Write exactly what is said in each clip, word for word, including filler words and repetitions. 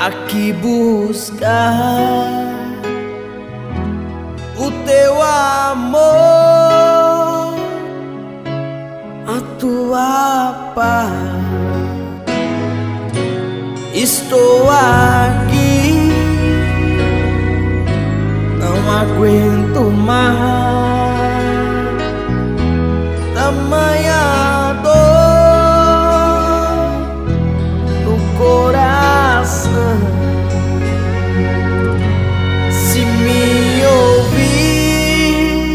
aqui buscar o teu amor, a tua paz. Estou aqui, não aguento mais tamanha dor no coração. Se me ouvir,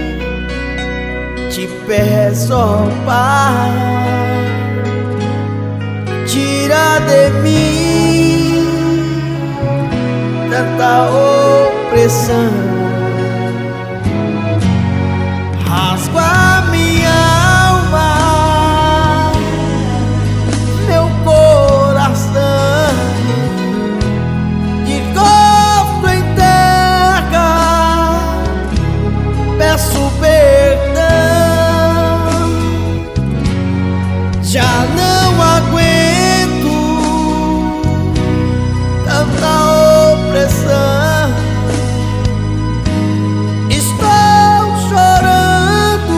te peço, ó Pai, tira de mim tanta opressão. Rasga a minha alma, meu coração, de gosto em terra, peço perdão. Já não aguento tanta opressão. Estou chorando,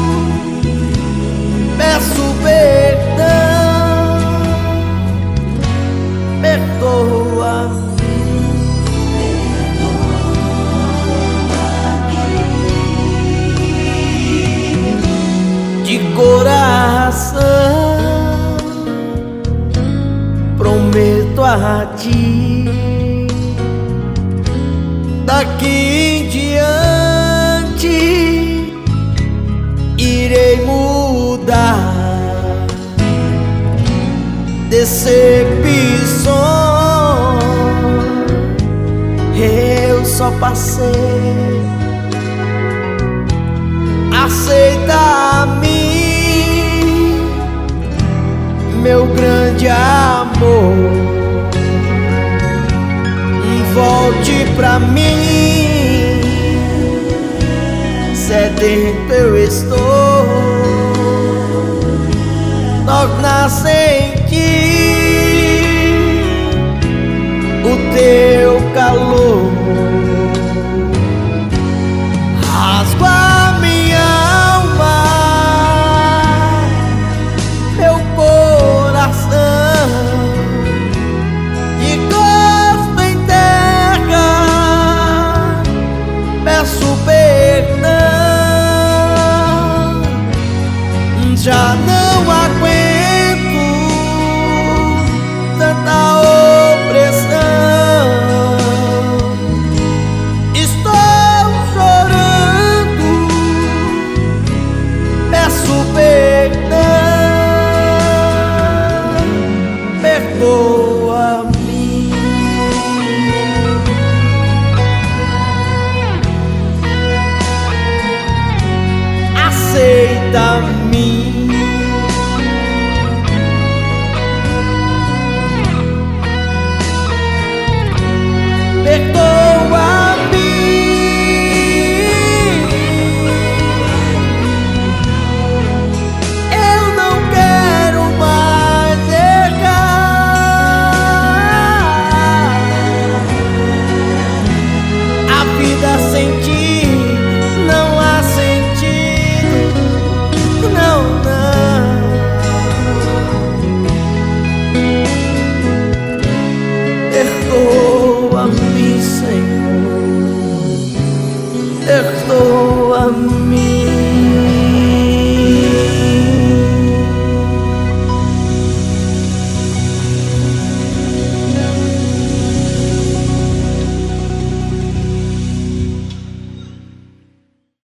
peço perdão. Perdoa-me, de coração. Prometo a ti, daqui em diante irei mudar. Decepções eu só passei. Aceita-me, meu grande amor, volte pra mim, sedento eu estou. Torna a sentir o teu calor. Rasgo a minha alma, meu coração, de gosto em terra, peço perdão. Já não aguento tanta opressão. Estou chorando, peço perdão. Perdoa-me.